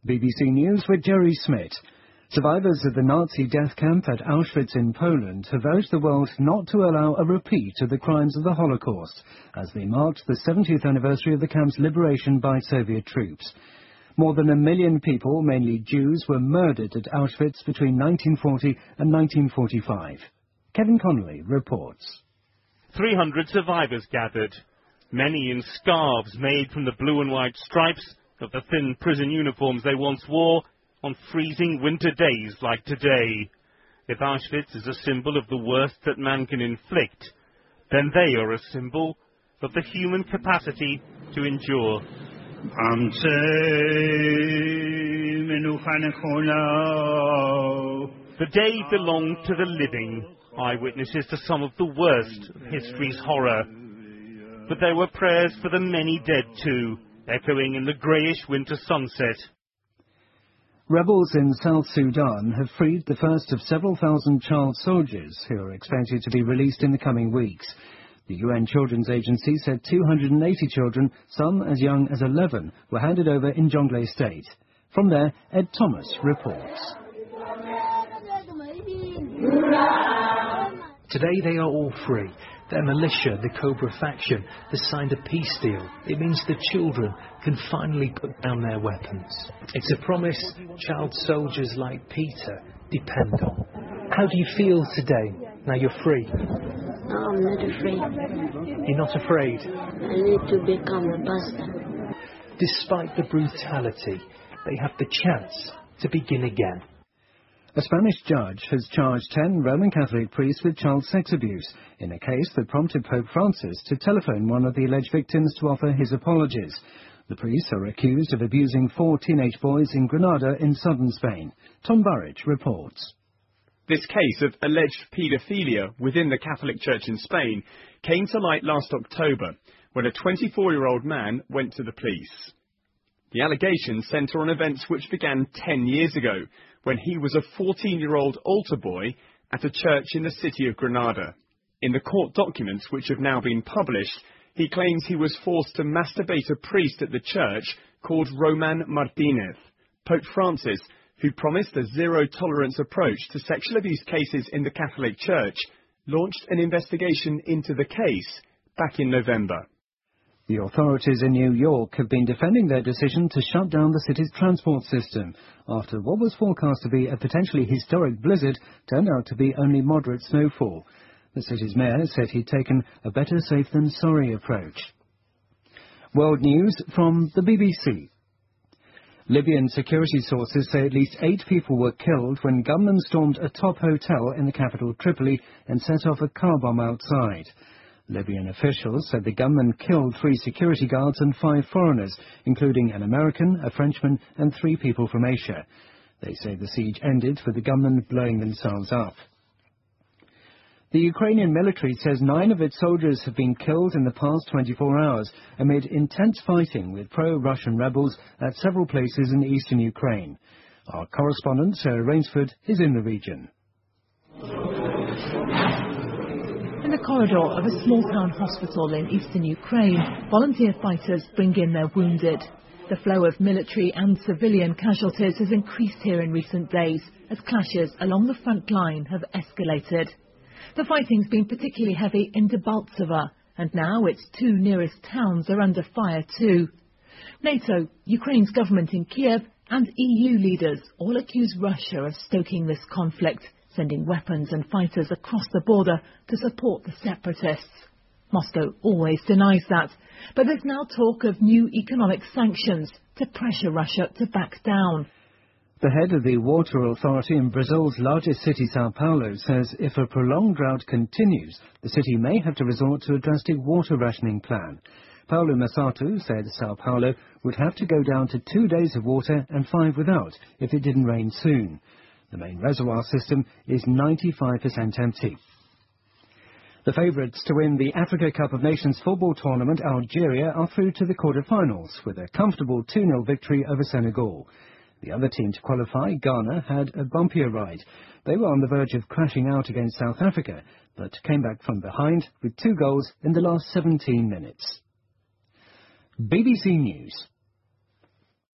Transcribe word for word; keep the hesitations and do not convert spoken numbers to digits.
B B C News with Jerry Smith. Survivors of the Nazi death camp at Auschwitz in Poland have urged the world not to allow a repeat of the crimes of the Holocaust, as they marked the seventieth anniversary of the camp's liberation by Soviet troops. More than a million people, mainly Jews, were murdered at Auschwitz between nineteen forty and nineteen forty-five. Kevin Connolly reports. three hundred survivors gathered, many in scarves made from the blue and white stripes of the thin prison uniforms they once wore on freezing winter days like today. If Auschwitz is a symbol of the worst that man can inflict, then they are a symbol of the human capacity to endure. The day belonged to the living, eyewitnesses to some of the worst of history's horror. But there were prayers for the many dead too, echoing in the greyish winter sunset. Rebels in South Sudan have freed the first of several thousand child soldiers who are expected to be released in the coming weeks. The U N Children's Agency said two hundred eighty children, some as young as eleven, were handed over in Jonglei State. From there, Ed Thomas reports. Today they are all free. Their militia, the Cobra faction, has signed a peace deal. It means the children can finally put down their weapons. It's a promise child soldiers like Peter depend on. How do you feel today, now you're free? No, I'm not afraid. You're not afraid? I need to become a pastor. Despite the brutality, they have the chance to begin again. A Spanish judge has charged ten Roman Catholic priests with child sex abuse in a case that prompted Pope Francis to telephone one of the alleged victims to offer his apologies. The priests are accused of abusing four teenage boys in Granada in southern Spain. Tom Burridge reports. This case of alleged paedophilia within the Catholic Church in Spain came to light last October when a twenty-four-year-old man went to the police. The allegations centre on events which began ten years ago, when he was a fourteen-year-old altar boy at a church in the city of Granada. In the court documents which have now been published, he claims he was forced to masturbate a priest at the church called Roman Martinez. Pope Francis, who promised a zero-tolerance approach to sexual abuse cases in the Catholic Church, launched an investigation into the case back in November. The authorities in New York have been defending their decision to shut down the city's transport system after what was forecast to be a potentially historic blizzard turned out to be only moderate snowfall. The city's mayor said he'd taken a better safe than sorry approach. World news from the B B C. Libyan security sources say at least eight people were killed when gunmen stormed a top hotel in the capital Tripoli and set off a car bomb outside. Libyan officials said the gunmen killed three security guards and five foreigners, including an American, a Frenchman and three people from Asia. They say the siege ended with the gunmen blowing themselves up. The Ukrainian military says nine of its soldiers have been killed in the past twenty-four hours amid intense fighting with pro-Russian rebels at several places in eastern Ukraine. Our correspondent, Sarah Rainsford, is in the region. In the corridor of a small-town hospital in eastern Ukraine, volunteer fighters bring in their wounded. The flow of military and civilian casualties has increased here in recent days as clashes along the front line have escalated. The fighting's been particularly heavy in Debaltseve, and now its two nearest towns are under fire too. NATO, Ukraine's government in Kiev and E U leaders all accuse Russia of stoking this conflict, sending weapons and fighters across the border to support the separatists. Moscow always denies that, but there's now talk of new economic sanctions to pressure Russia to back down. The head of the water authority in Brazil's largest city, Sao Paulo, says if a prolonged drought continues, the city may have to resort to a drastic water rationing plan. Paulo Massato said Sao Paulo would have to go down to two days of water and five without if it didn't rain soon. The main reservoir system is ninety-five percent empty. The favourites to win the Africa Cup of Nations football tournament, Algeria, are through to the quarter-finals with a comfortable two nil victory over Senegal. The other team to qualify, Ghana, had a bumpier ride. They were on the verge of crashing out against South Africa, but came back from behind with two goals in the last seventeen minutes. B B C News.